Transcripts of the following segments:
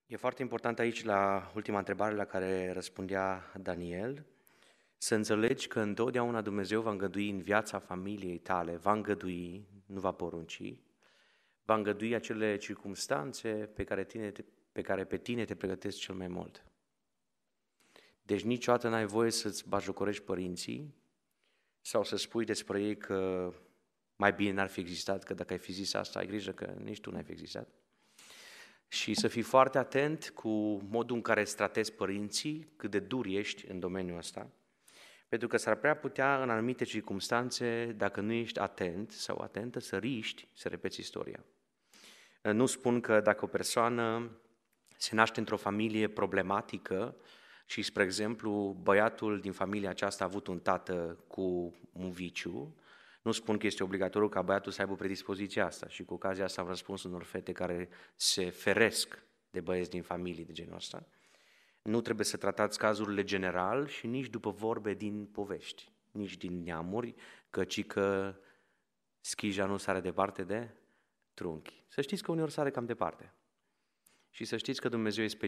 E foarte important aici, la ultima întrebare la care răspundea Daniel, să înțelegi că întotdeauna Dumnezeu va îngădui în viața familiei tale, va îngădui, nu va porunci, va îngădui acele circumstanțe pe care pe tine te pregătesc cel mai mult. Deci niciodată n-ai voie să-ți bajocorești părinții sau să spui despre ei că mai bine n-ar fi existat, că dacă ai fi zis asta, ai grijă că nici tu n-ai fi existat. Și să fii foarte atent cu modul în care îți tratezi părinții, cât de dur ești în domeniul ăsta, pentru că s-ar prea putea în anumite circumstanțe, dacă nu ești atent sau atentă, să riști să repeți istoria. Nu spun că dacă o persoană se naște într-o familie problematică și, spre exemplu, băiatul din familia aceasta a avut un tată cu un viciu, nu spun că este obligatoriu ca băiatul să aibă predispoziția asta și cu ocazia asta am răspuns unor fete care se feresc de băieți din familii de genul ăsta. Nu trebuie să tratați cazurile general și nici după vorbe din povești, nici din neamuri, căci că schija nu sare departe de trunchi. Să știți că uneori sare cam departe. Și să știți că Dumnezeu e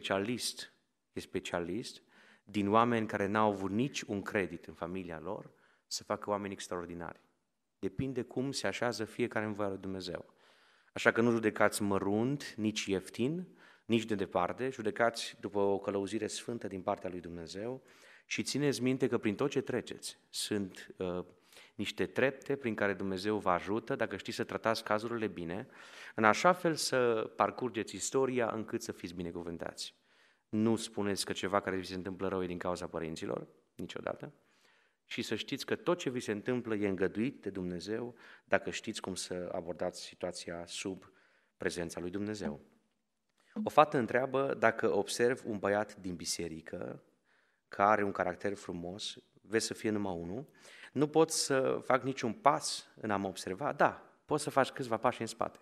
specialist din oameni care n-au avut nici un credit în familia lor să facă oameni extraordinari. Depinde cum se așează fiecare în voia lui Dumnezeu. Așa că nu judecați mărunt, nici ieftin, nici de departe, judecați după o călăuzire sfântă din partea lui Dumnezeu și țineți minte că prin tot ce treceți sunt niște trepte prin care Dumnezeu vă ajută, dacă știți să tratați cazurile bine, în așa fel să parcurgeți istoria încât să fiți binecuvântați. Nu spuneți că ceva care vi se întâmplă rău e din cauza părinților, niciodată. Și să știți că tot ce vi se întâmplă e îngăduit de Dumnezeu dacă știți cum să abordați situația sub prezența lui Dumnezeu. O fată întreabă dacă observ un băiat din biserică care are un caracter frumos, vezi să fie numai unul, nu pot să fac niciun pas în a mă observa? Da, poți să faci câțiva pași în spate.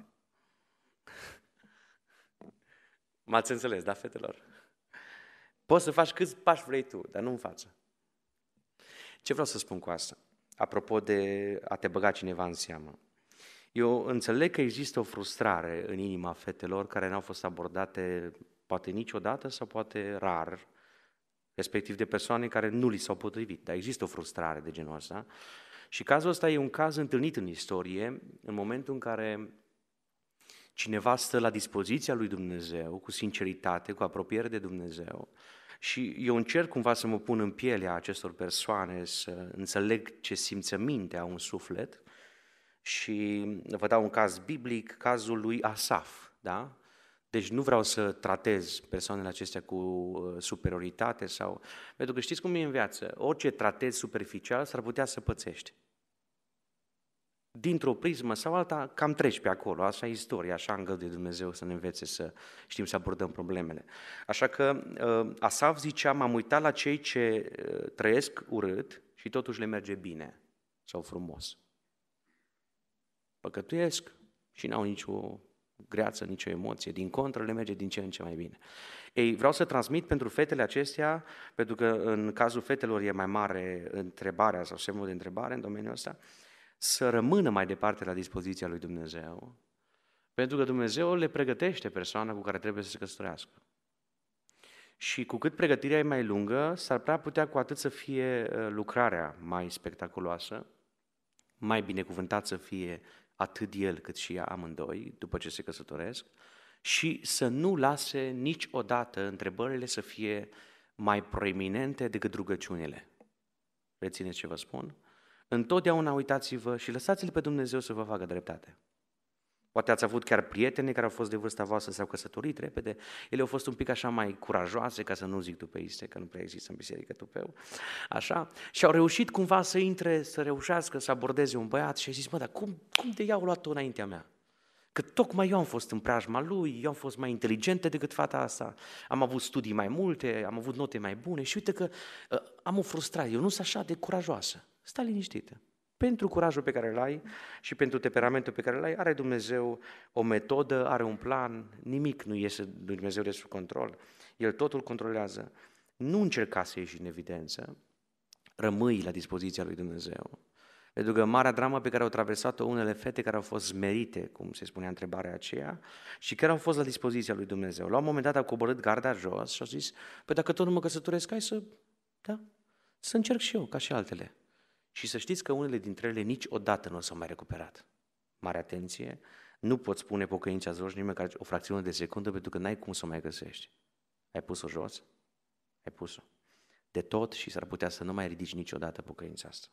M-ați înțeles, da, fetelor? Poți să faci câți pași vrei tu, dar nu în față. Ce vreau să spun cu asta? Apropo de a te băga cineva în seamă. Eu înțeleg că există o frustrare în inima fetelor care n-au fost abordate poate niciodată sau poate rar, respectiv de persoane care nu li s-au potrivit, dar există o frustrare de genul ăsta. Și cazul ăsta e un caz întâlnit în istorie, în momentul în care cineva stă la dispoziția lui Dumnezeu, cu sinceritate, cu apropiere de Dumnezeu, și eu încerc cumva să mă pun în pielea acestor persoane, să înțeleg ce simțăminte au un suflet și vă dau un caz biblic, cazul lui Asaf, da? Deci nu vreau să tratez persoanele acestea cu superioritate sau... Pentru că știți cum e în viață, orice tratezi superficial s-ar putea să pățești. Dintr-o prismă sau alta, cam treci pe acolo. Așa e istoria, așa îngăduie Dumnezeu să ne învețe să știm să abordăm problemele. Așa că Asaf zicea, m-am uitat la cei ce trăiesc urât și totuși le merge bine sau frumos. Păcătuiesc și n-au nicio greață, nicio emoție. Din contră, le merge din ce în ce mai bine. Ei, vreau să transmit pentru fetele acestea, pentru că în cazul fetelor e mai mare întrebarea sau semnul de întrebare în domeniul ăsta, să rămână mai departe la dispoziția lui Dumnezeu, pentru că Dumnezeu le pregătește persoana cu care trebuie să se căsătorească. Și cu cât pregătirea e mai lungă, s-ar prea putea cu atât să fie lucrarea mai spectaculoasă, mai binecuvântat să fie atât el cât și ea amândoi, după ce se căsătoresc, și să nu lase niciodată întrebările să fie mai proeminente decât rugăciunile. Rețineți ce vă spun? Întotdeauna uitați-vă și lăsați-L pe Dumnezeu să vă facă dreptate. Poate ați avut chiar prietene care au fost de vârsta voastră, s-au căsătorit repede, ele au fost un pic așa mai curajoase, ca să nu zic tupeiste, că nu prea există în biserică tupeu, așa, și au reușit cumva să intre, să reușească să abordeze un băiat și a zis, mă, dar cum de ea au luat-o înaintea mea? Că tocmai eu am fost în preajma lui, eu am fost mai inteligentă decât fata asta, am avut studii mai multe, am avut note mai bune și uite că am o frustrare, eu nu sunt așa de curajoasă. Stai liniștită. Pentru curajul pe care îl ai și pentru temperamentul pe care îl ai, are Dumnezeu o metodă, are un plan, nimic nu iese lui Dumnezeu de sub control. El totul controlează. Nu încerca să ieși în evidență, rămâi la dispoziția lui Dumnezeu. Pentru că marea dramă pe care au traversat-o unele fete care au fost smerite, cum se spunea întrebarea aceea, și care au fost la dispoziția lui Dumnezeu. La un moment dat au coborât garda jos și au zis, păi dacă tot nu mă căsătoresc, hai să încerc și eu, ca și altele. Și să știți că unele dintre ele niciodată nu s-au mai recuperat. Mare atenție, nu poți pune pocăința jos nici măcar o fracțiune de secundă, pentru că n-ai cum să o mai găsești. Ai pus-o jos? Ai pus-o. De tot și s-ar putea să nu mai ridici niciodată pocăința asta.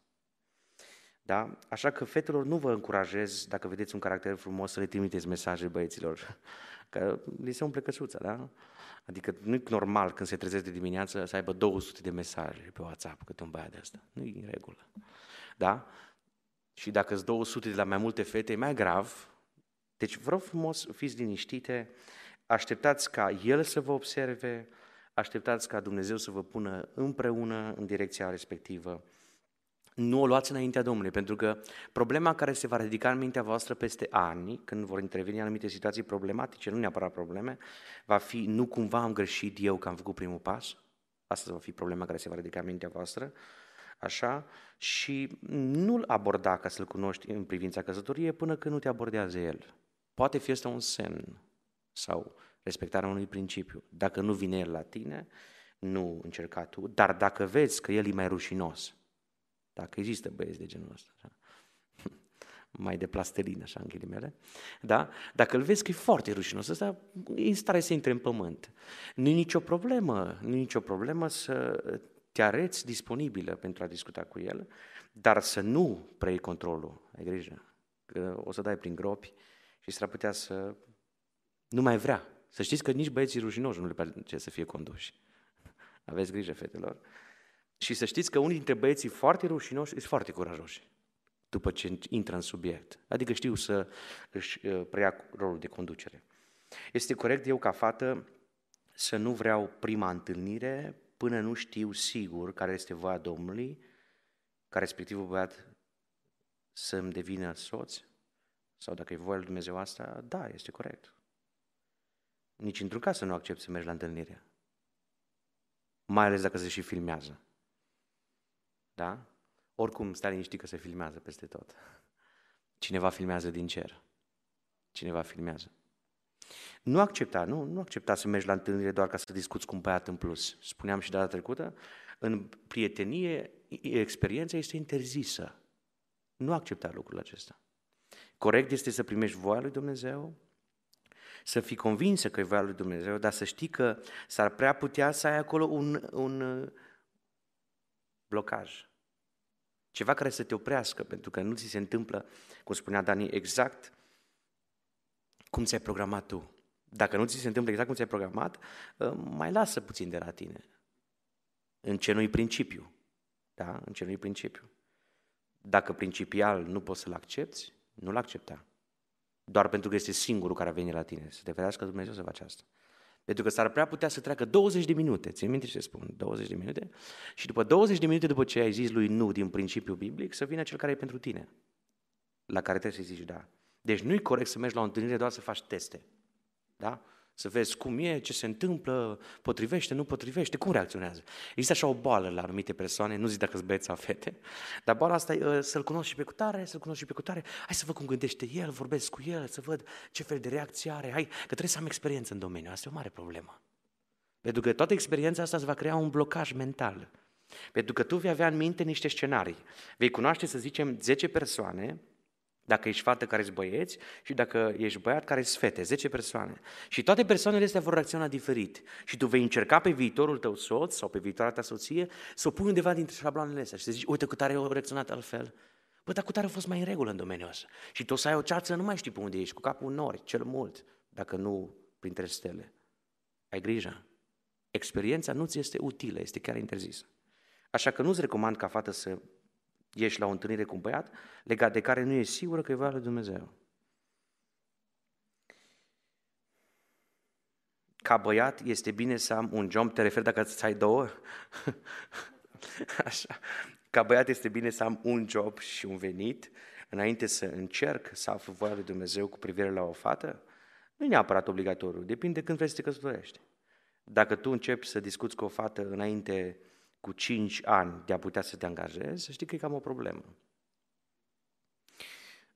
Da? Așa că, fetelor, nu vă încurajez, dacă vedeți un caracter frumos, să le trimiteți mesaje băieților, că li se umple căsuța, da? Adică nu e normal când se trezesc de dimineață să aibă 200 de mesaje pe WhatsApp câte un băiat de ăsta. Nu e în regulă. Da? Și dacă sunt 200 de la mai multe fete, e mai grav. Deci vreau frumos, fiți liniștite, așteptați ca El să vă observe, așteptați ca Dumnezeu să vă pună împreună în direcția respectivă. Nu o luați înaintea Domnului, pentru că problema care se va ridica în mintea voastră peste ani, când vor interveni anumite situații problematice, nu neapărat probleme, va fi, nu cumva am greșit eu că am făcut primul pas? Asta va fi problema care se va ridica în mintea voastră, așa? Și nu-l aborda ca să-l cunoști în privința căsătoriei până când nu te abordează el. Poate fi ăsta un semn sau respectarea unui principiu. Dacă nu vine el la tine, nu încerca tu, dar dacă vezi că el e mai rușinos, dacă există băieți de genul ăsta, așa, mai de plastelină, așa, în ghilimele, da? Dacă îl vezi că e foarte rușinos, ăsta e în stare să intre în pământ. Nu e nicio problemă să te arăți disponibilă pentru a discuta cu el, dar să nu preiei controlul. Ai grijă, că o să dai prin gropi și s-ar putea să nu mai vrea. Să știți că nici băieții rușinoși nu le place să fie conduși. Aveți grijă, fetelor. Și să știți că unii dintre băieții foarte rușinoși sunt foarte curajoși după ce intră în subiect. Adică știu să își preia rolul de conducere. Este corect eu ca fată să nu vreau prima întâlnire până nu știu sigur care este voia Domnului, ca respectivul băiat să-mi devină soț? Sau dacă e voia lui Dumnezeu asta, da, este corect. Nici într-un caz să nu accept să mergi la întâlnire. Mai ales dacă se și filmează. Da? Oricum, stai liniștit că se filmează peste tot. Cineva filmează din cer. Cineva filmează. Nu accepta să mergi la întâlnire doar ca să discuți cu un băiat în plus. Spuneam și data trecută, în prietenie, experiența este interzisă. Nu accepta lucrul acesta. Corect este să primești voia lui Dumnezeu, să fii convinsă că e voia lui Dumnezeu, dar să știi că s-ar prea putea să ai acolo un blocaj. Ceva care să te oprească, pentru că nu ți se întâmplă, cum spunea Dani, exact cum ți-ai programat tu. Dacă nu ți se întâmplă exact cum ți-ai programat, mai lasă puțin de la tine. În ce nu-i principiu. Da? În ce nu-i principiu. Dacă principial nu poți să-l accepti, nu-l accepta. Doar pentru că este singurul care a venit la tine. Să te ferească Dumnezeu să faci asta. Pentru că s-ar prea putea să treacă 20 de minute, țin minte ce spun, 20 de minute, și după 20 de minute după ce ai zis lui nu din principiu biblic, să vină cel care e pentru tine, la care trebuie să-i zici da. Deci nu e corect să mergi la o întâlnire doar să faci teste, da? Să vezi cum e, ce se întâmplă, potrivește, nu potrivește, cum reacționează. Există așa o boală la anumite persoane, nu zic dacă sunt băieți sau fete, dar boala asta e să-l cunosc și pe cutare, hai să văd cum gândește el, vorbesc cu el, să văd ce fel de reacție are, hai, că trebuie să am experiență în domeniu, asta e o mare problemă. Pentru că toată experiența asta îți va crea un blocaj mental. Pentru că tu vei avea în minte niște scenarii. Vei cunoaște, să zicem, 10 persoane, dacă ești fată care ești băieți și dacă ești băiat care ești fete, 10 persoane. Și toate persoanele astea vor reacționa diferit. Și tu vei încerca pe viitorul tău soț sau pe viitoarea ta soție să o pui undeva dintre șabloanele astea și să zici, uite, cu tare au reacționat altfel. Bă, dar cu tare a fost mai în regulă în domeniul ăsta. Și tu o să ai o ceață, nu mai știi pe unde ești, cu capul în nori, cel mult, dacă nu printre stele. Ai grijă. Experiența nu ți este utilă, este chiar interzisă. Așa că nu-ți recomand ca fată să ieși la o întâlnire cu un băiat legat de care nu e sigură că e voia lui Dumnezeu. Ca băiat este bine să am un job, te referi dacă îți ai două? Așa. Ca băiat este bine să am un job și un venit înainte să încerc să aflu voia lui Dumnezeu cu privire la o fată? Nu e neapărat obligatoriu, depinde când vrei să te căsătorești. Dacă tu începi să discuți cu o fată înainte cu 5 ani de a putea să te angajezi, să știi că e cam o problemă.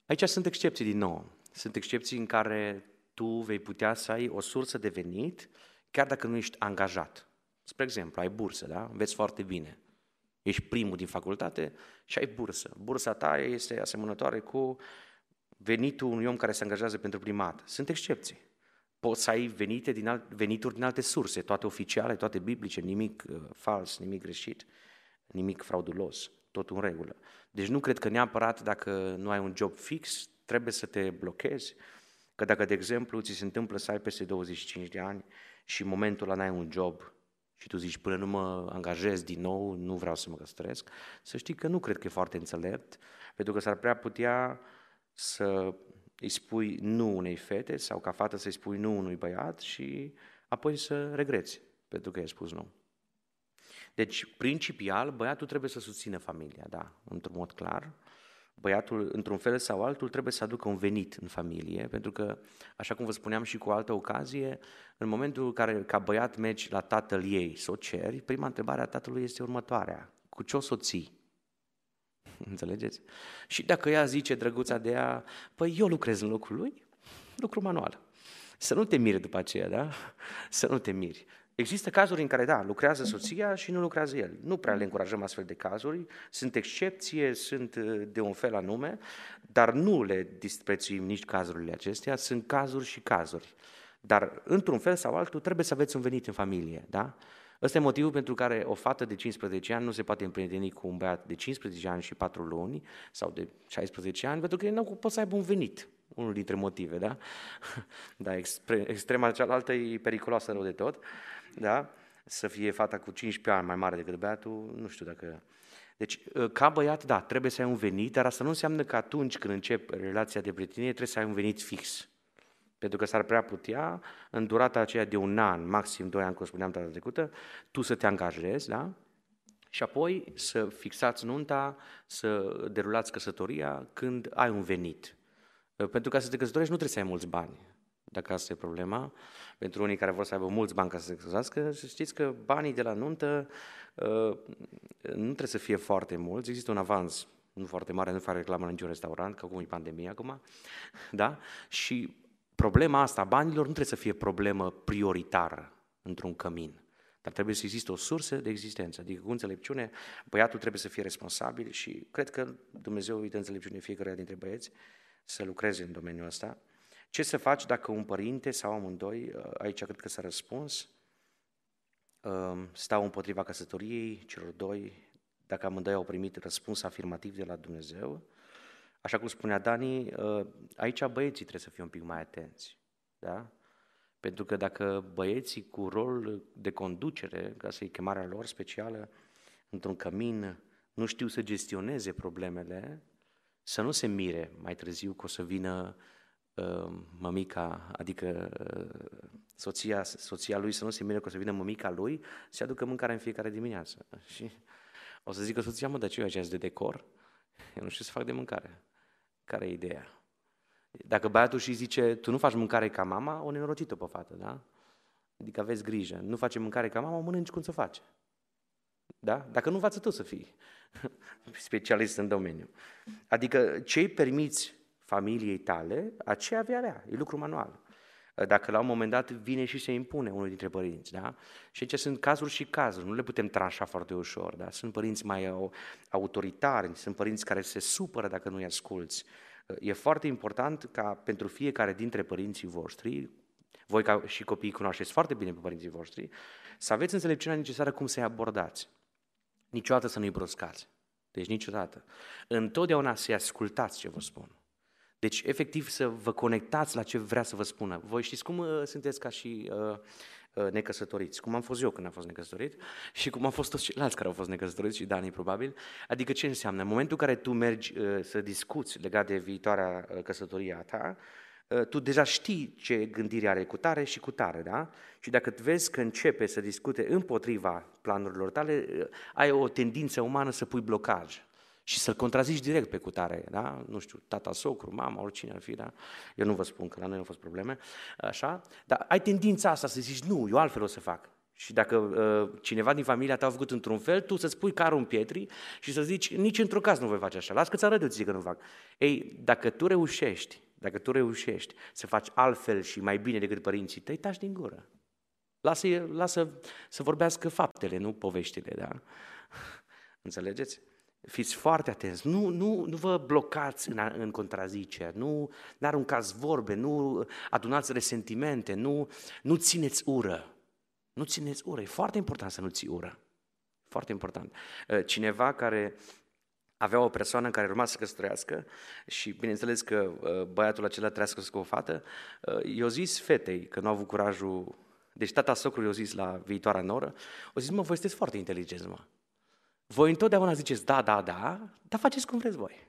Aici sunt excepții din nou. Sunt excepții în care tu vei putea să ai o sursă de venit, chiar dacă nu ești angajat. Spre exemplu, ai bursă, da? Înveți foarte bine. Ești primul din facultate și ai bursă. Bursa ta este asemănătoare cu venitul unui om care se angajează pentru prima dată. Sunt excepții. Poți să ai venituri din alte surse, toate oficiale, toate biblice, nimic fals, nimic greșit, nimic fraudulos, tot în regulă. Deci nu cred că neapărat dacă nu ai un job fix, trebuie să te blochezi, că dacă, de exemplu, ți se întâmplă să ai peste 25 de ani și în momentul ăla n-ai un job și tu zici, până nu mă angajez din nou, nu vreau să mă căsătoresc, să știi că nu cred că e foarte înțelept, pentru că s-ar prea putea să îi spui nu unei fete sau ca fată să-i spui nu unui băiat și apoi să regreți pentru că i-ai spus nu. Deci, principial, băiatul trebuie să susțină familia, da, într-un mod clar. Băiatul, într-un fel sau altul, trebuie să aducă un venit în familie, pentru că, așa cum vă spuneam și cu o altă ocazie, în momentul în care, ca băiat, mergi la tatăl ei să o ceri, prima întrebare a tatălui este următoarea: cu ce o să o ții? Înțelegeți? Și dacă ea zice, drăguța de ea, păi eu lucrez în locul lui, lucru manual. Să nu te miri după aceea, da? Să nu te miri. Există cazuri în care, da, lucrează soția și nu lucrează el. Nu prea le încurajăm astfel de cazuri, sunt excepție, sunt de un fel anume, dar nu le disprețuim nici cazurile acestea, sunt cazuri și cazuri. Dar, într-un fel sau altul, trebuie să aveți un venit în familie, da? Ăsta e motivul pentru care o fată de 15 ani nu se poate împrieteni cu un băiat de 15 ani și 4 luni sau de 16 ani, pentru că ei nu pot să aibă un venit. Unul dintre motive, da? Da, extrema cealaltă e periculoasă rău de tot, da? Să fie fata cu 15 ani mai mare decât băiatul, nu știu dacă... Deci, ca băiat, da, trebuie să ai un venit, dar asta nu înseamnă că atunci când începi relația de prietenie trebuie să ai un venit fix. Pentru că s-ar prea putea, în durata aceea de 1 an, maxim 2 ani, cum spuneam data trecută, tu să te angajezi, da? Și apoi să fixați nunta, să derulați căsătoria când ai un venit. Pentru ca să te căsătorești nu trebuie să ai mulți bani, dacă asta e problema. Pentru unii care vor să aibă mulți bani ca să se căsătorească, să știți că banii de la nuntă nu trebuie să fie foarte mulți. Există un avans nu foarte mare, nu fac reclamă la niciun restaurant, că acum e pandemie acum, da? Și problema asta, banilor, nu trebuie să fie problemă prioritară într-un cămin, dar trebuie să existe o sursă de existență, adică cu înțelepciune, băiatul trebuie să fie responsabil și cred că Dumnezeu îi dă înțelepciune fiecăruia dintre băieți să lucreze în domeniul ăsta. Ce să faci dacă un părinte sau amândoi, aici cred că s-a răspuns, stau împotriva căsătoriei celor doi, dacă amândoi au primit răspuns afirmativ de la Dumnezeu. Așa cum spunea Dani, aici băieții trebuie să fie un pic mai atenți, da? Pentru că dacă băieții cu rol de conducere, ca să-i chemarea lor specială, într-un cămin, nu știu să gestioneze problemele, să nu se mire mai târziu că o să vină mămica, adică soția lui, să nu se mire că o să vină mămica lui, să aducă mâncare în fiecare dimineață. Și o să zică soția, mă, dar ce eu aici de decor? Eu nu știu să fac de mâncare. Care e ideea? Dacă băiatul și zice, tu nu faci mâncare ca mama, o nenorocită pe fată, da? Adică aveți grijă, nu face mâncare ca mama, o mănânci cum să face. Da? Dacă nu învață tu să fii specialist în domeniu. Adică ce îi permiți familiei tale, aceea vei avea, e lucru manual. Dacă la un moment dat vine și se impune unul dintre părinți, da? Și aici sunt cazuri și cazuri, nu le putem tranșa foarte ușor, da? Sunt părinți mai autoritari, sunt părinți care se supără dacă nu-i asculți. E foarte important ca pentru fiecare dintre părinții voștri, voi ca și copiii cunoașteți foarte bine pe părinții voștri, să aveți înțelepciunea necesară cum să-i abordați. Niciodată să nu-i bruscați. Deci niciodată. Întotdeauna să-i ascultați ce vă spun. Deci, efectiv, să vă conectați la ce vrea să vă spună. Voi știți cum sunteți ca și necăsătoriți, cum am fost eu când am fost necăsătorit și cum am fost toți ceilalți care au fost necăsătoriți și Dani probabil. Adică ce înseamnă? În momentul în care tu mergi să discuți legat de viitoarea căsătorie a ta, tu deja știi ce gândire are cu tare și cu tare, da? Și dacă vezi că începe să discute împotriva planurilor tale, ai o tendință umană să pui blocaj și să-l contrazici direct pe cutare, da? Nu știu, tata, socru, mama, oricine ar fi, da? Eu nu vă spun că la noi nu au fost probleme, așa, dar ai tendința asta să zici, nu, eu altfel o să fac. Și dacă cineva din familia ta a făcut într-un fel, tu să-ți pui carul în pietri și să zici, nici într-un caz nu voi face așa, las că ți arăt eu ție că nu fac. Ei, dacă tu reușești să faci altfel și mai bine decât părinții tăi, taci din gură. Lasă să vorbească faptele, nu poveștile, da? Înțelegeți? Fiți foarte atenți, nu vă blocați în contrazice, nu aruncați vorbe, nu adunați resentimente, nu țineți ură. Nu țineți ură, e foarte important să nu ții ură. Foarte important. Cineva care avea o persoană care urma să căsătorească și bineînțeles că băiatul acela trească cu o fată, i-a zis fetei, că nu a avut curajul, deci tata socrul i-a zis la viitoarea noră, o zis, mă, voi sunteți foarte inteligenți, mă. Voi întotdeauna ziceți da, dar faceți cum vreți voi.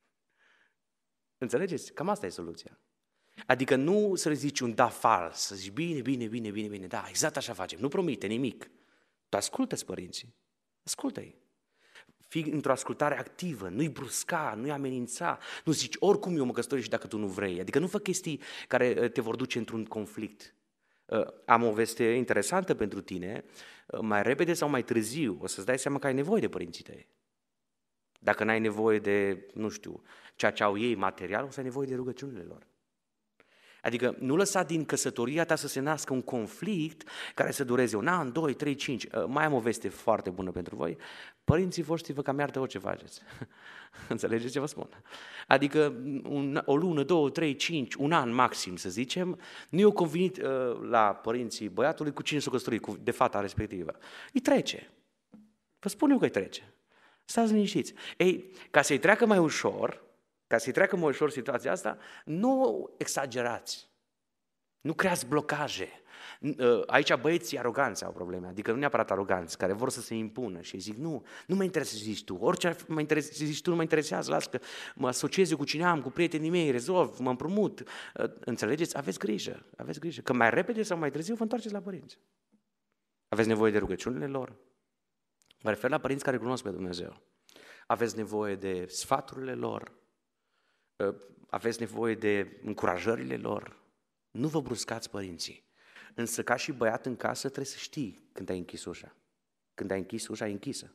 Înțelegeți? Cam asta e soluția. Adică nu să le zici un da fals, să zici bine, da, exact așa facem, nu promite nimic. Tu ascultă-ți părinții, ascultă-i. Fii într-o ascultare activă, nu-i brusca, nu-i amenința, nu zici oricum eu mă căsătoresc și dacă tu nu vrei. Adică nu fă chestii care te vor duce într-un conflict. Am o veste interesantă pentru tine, mai repede sau mai târziu o să-ți dai seama că ai nevoie de părinții tăi. Dacă n-ai nevoie de, nu știu, ceea ce au ei material, o să ai nevoie de rugăciunile lor. Adică nu lăsa din căsătoria ta să se nască un conflict care să dureze 1 an, 2, 3, 5. Mai am o veste foarte bună pentru voi. Părinții voștri vă cam iartă orice faceți. Înțelegeți ce vă spun? Adică o lună, 2, 3, 5, 1 an maxim, să zicem, nu i-au convenit la părinții băiatului cu cine s-o căsătorit, de fata respectivă. Îi trece. Vă spun eu că îi trece. Stați liniștiți. Ei, ca să-i treacă mai ușor situația asta, nu exagerați, nu creați blocaje. Aici băieții aroganți au probleme, adică nu neapărat aroganți, care vor să se impună și zic, nu mă interesează zici tu, orice zici tu nu mă interesează, las că mă asociez eu cu cine am, cu prietenii mei, rezolv, mă împrumut. Înțelegeți? Aveți grijă, că mai repede sau mai târziu vă întoarceți la părinți. Aveți nevoie de rugăciunile lor? Mă refer la părinți care cunosc pe Dumnezeu. Aveți nevoie de sfaturile lor? Aveți nevoie de încurajările lor? Nu vă bruscați părinții. Însă ca și băiat în casă trebuie să știi când ai închis ușa. Când ai închis ușa, e închisă.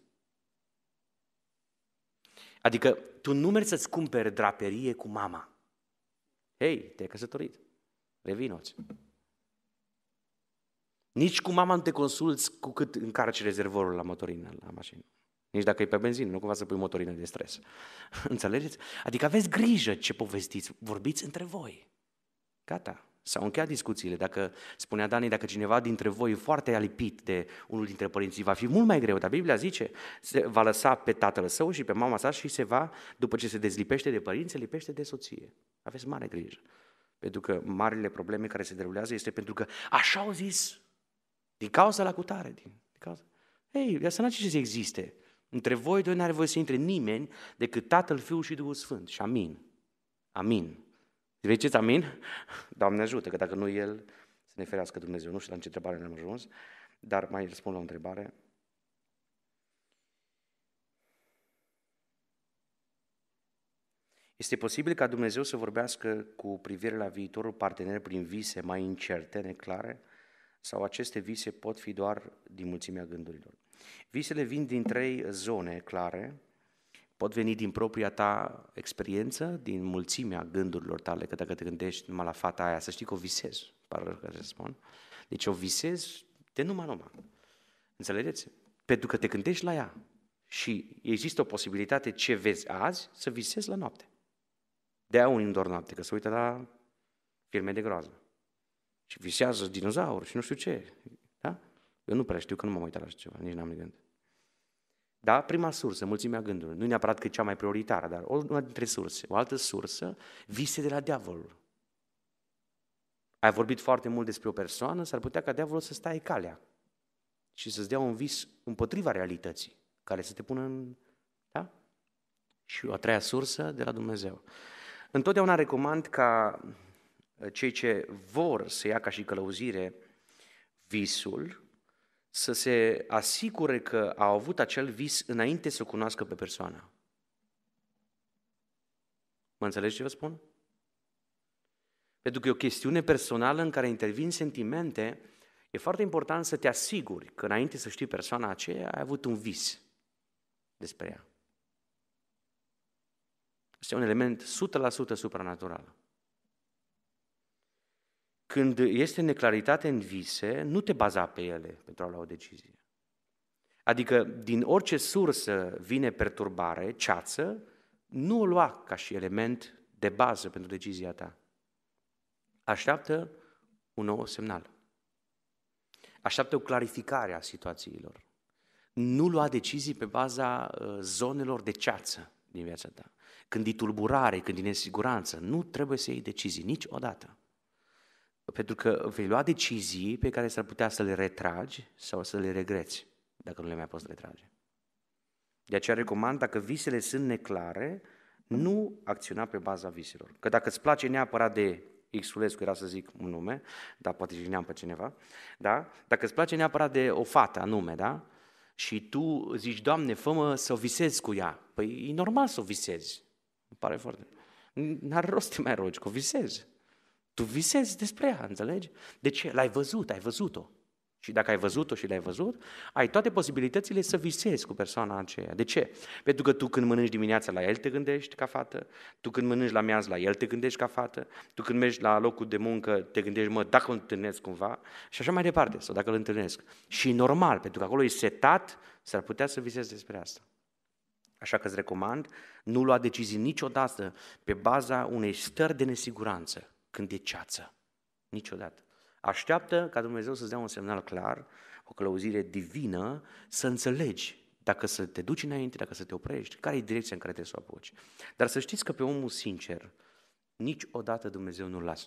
Adică tu nu mergi să-ți cumperi draperie cu mama. Hei, te-ai căsătorit, revino-ți. Nici cu mama nu te consulți cu cât încarci rezervorul la motorină, la mașină. Nici dacă e pe benzină, nu cumva să pui motorină de stres. Înțelegeți? Adică aveți grijă ce povestiți, vorbiți între voi. Gata, s-au încheiat discuțiile. Dacă, spunea Dani, dacă cineva dintre voi e foarte alipit de unul dintre părinții, va fi mult mai greu, dar Biblia zice, se va lăsa pe tatăl său și pe mama sa și se va, după ce se dezlipește de părinți, se lipește de soție. Aveți mare grijă. Pentru că marile probleme care se derulează este pentru că așa au zis, din cauza la cutare. Din cauza. Ei, asta n-a ce să existe. Între voi doi n-are voie să intre nimeni decât Tatăl, Fiul și Duhul Sfânt. Și amin. Amin. Ziceți amin? Doamne ajută, că dacă nu El, să ne ferească Dumnezeu. Nu știu la ce întrebare ne-am ajuns, dar mai răspund la o întrebare. Este posibil ca Dumnezeu să vorbească cu privire la viitorul partener prin vise mai incerte, neclare, sau aceste vise pot fi doar din mulțimea gândurilor? Visele vin din 3 zone clare, pot veni din propria ta experiență, din mulțimea gândurilor tale, că dacă te gândești numai la fata aia, să știi că o visezi, pară că se spun. Deci o visezi de numai. Înțelegeți? Pentru că te gândești la ea și există o posibilitate ce vezi azi să visezi la noapte. De-aia unii nu dorm noapte, că se uită la filme de groază. Și visează dinozauri și nu știu ce. Da? Eu nu prea știu, că nu m-am uitat la așa ceva, nici n-am gândit. Da? Prima sursă, mulțimea gândurilor. Nu neapărat că e cea mai prioritară, dar una dintre surse. O altă sursă, vise de la diavolul. Ai vorbit foarte mult despre o persoană, s-ar putea ca diavolul să stai calea și să-ți dea un vis împotriva realității, care să te pună în... Da? Și o a treia sursă, de la Dumnezeu. Întotdeauna recomand ca cei ce vor să ia ca și călăuzire visul, să se asigure că au avut acel vis înainte să o cunoască pe persoană. Mă înțelegi ce vă spun? Pentru că e o chestiune personală în care intervin sentimente, E foarte important să te asiguri că înainte să știi persoana aceea, ai avut un vis despre ea. Este un element 100% supranatural. Când este neclaritate în vise, nu te baza pe ele pentru a lua o decizie. Adică din orice sursă vine perturbare, ceață, nu o lua ca și element de bază pentru decizia ta. Așteaptă un nou semnal. Așteaptă o clarificare a situațiilor. Nu lua decizii pe baza zonelor de ceață din viața ta. Când e tulburare, când e nesiguranță, nu trebuie să iei decizii niciodată. Pentru că vei lua decizii pe care s-ar putea să le retragi sau să le regreți, dacă nu le mai poți retrage. De aceea recomand, dacă visele sunt neclare, nu acționa pe baza viselor. Că dacă îți place neapărat de Xulescu, era să zic un nume, dar poate jigneam pe cineva, da? Dacă îți place neapărat de o fată anume, da? Și tu zici, Doamne, fă-mă să o visezi cu ea. Păi e normal să o visezi. Îmi pare foarte... N-are rost să te mai rogi, că o visezi. Tu visezi despre ea, înțelegi? De ce? L-ai văzut, ai văzut-o. Și dacă ai văzut-o și l-ai văzut, ai toate posibilitățile să visezi cu persoana aceea. De ce? Pentru că tu când mănânci dimineața la el te gândești ca fată, tu când mănânci la miaz la el te gândești ca fată, tu când mergi la locul de muncă te gândești, mă, dacă îl întâlnesc cumva, și așa mai departe, sau dacă îl întâlnesc. Și e normal, pentru că acolo e setat, s-ar putea să visezi despre asta. Așa că îți recomand, nu lua decizii niciodată pe baza unei stări de nesiguranță, când e ceață. Niciodată. Așteaptă ca Dumnezeu să-ți dea un semnal clar, o călăuzire divină, să înțelegi dacă să te duci înainte, dacă să te oprești, care e direcția în care trebuie să o apuci. Dar să știți că pe omul sincer, niciodată Dumnezeu nu-l lasă.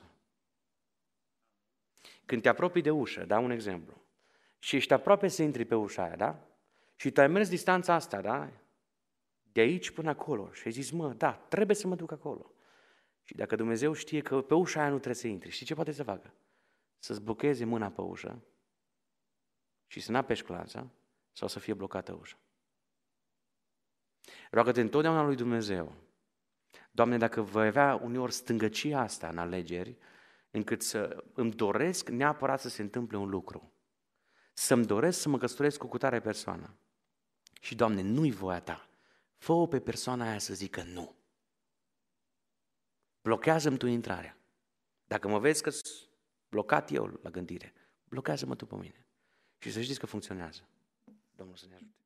Când te apropii de ușă, dau un exemplu, și ești aproape să intri pe ușa aia, da? Și tu ai mers distanța asta, da? De aici până acolo. Și ai zis, mă, da, trebuie să mă duc acolo. Și dacă Dumnezeu știe că pe ușa aia nu trebuie să intri, știi ce poate să facă? Să-ți blocheze mâna pe ușă și să n-apeși clanța sau să fie blocată ușa. Roagă-te întotdeauna lui Dumnezeu. Doamne, dacă voi avea uneori stângăcia asta în alegeri, încât să îmi doresc neapărat să se întâmple un lucru. Să-mi doresc să mă căsătoresc cu cutare persoană. Și, Doamne, nu-i voia Ta. Fă-o pe persoana aia să zică nu. Blochează-mi Tu intrarea. Dacă mă vezi că blocat eu la gândire, blochează-mă tu pe mine. Și să știți că funcționează. Domnul să ne ajute.